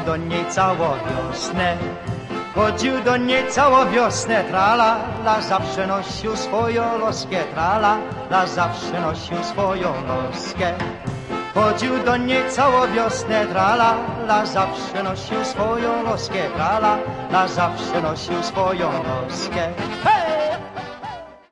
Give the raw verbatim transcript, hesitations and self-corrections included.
do niej całą wiosnę. Chodził do niej całą wiosnę, trala, la zawsze nosił swoją loskę, trala, la zawsze nosił swoją loskę. Chodził do niej całą wiosnę, trala, la zawsze nosił swoją loskę, trala, la zawsze nosił swoją loskę. Hey!